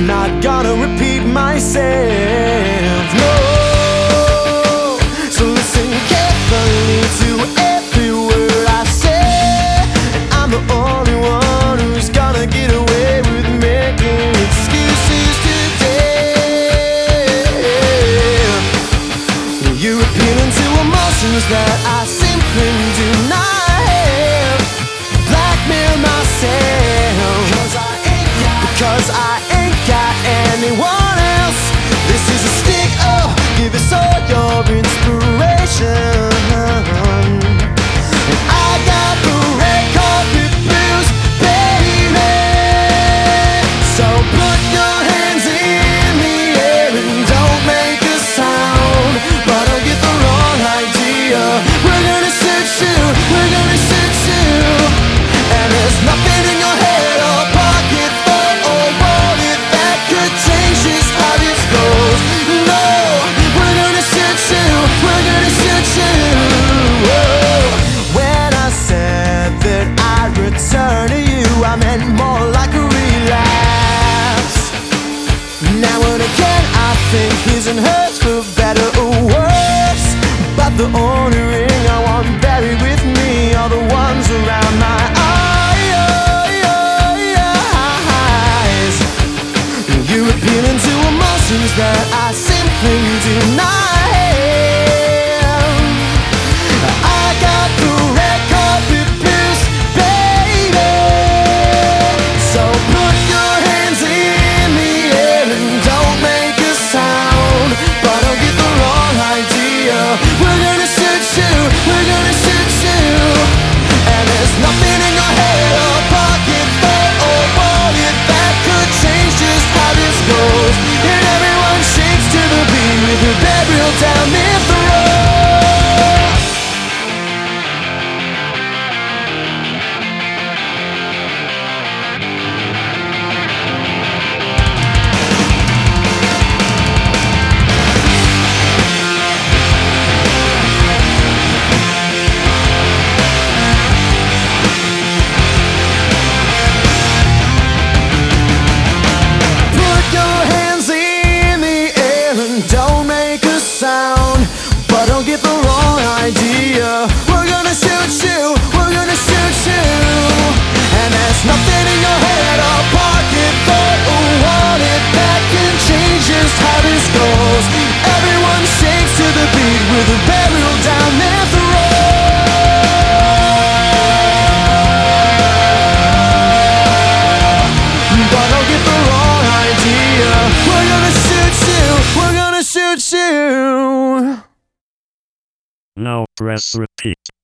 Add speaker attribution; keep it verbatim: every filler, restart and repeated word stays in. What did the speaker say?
Speaker 1: I'm not gonna repeat myself, no. So listen carefully to every word I say, and I'm the only one who's gonna get away with making excuses today. You're appealing to emotions that I simply do not have. Blackmail myself, cause I ain't got, because I ain't got anyone else. This is a stick, oh, give us all your inspiration. And I got the red carpet blues, baby. So put your hands in the air and don't make a sound. But don't get the wrong idea, we're gonna search you, we're gonna search you. And there's nothing in your head or pocket or or wallet that could change just how this goes. No, we're gonna search you, we're gonna search you. Whoa. When I said that I'd return to you, I meant more like a relapse. Now and again I think his and hers for better or worse, but the only ring I want buried with me are the ones around my eyes. You're appealing to emotions that I simply do not have. I got the red carpet blues, baby. So put your hands in the air and don't make a sound. But don't get the wrong idea, we're gonna search you, we're gonna search you. And there's nothing in your head or pocket or wallet that could change just how this goes. And everyone shakes to the beat with a burial down their throat. Don't make a sound, but don't get the wrong idea. We're gonna shoot you, we're gonna shoot you. And there's nothing in your head or pocket or wallet that can change just how this goes. Everyone shakes to the beat with a burial down their throat. But don't get the wrong idea, we're gonna shoot you, we're gonna shoot you.
Speaker 2: Now press repeat.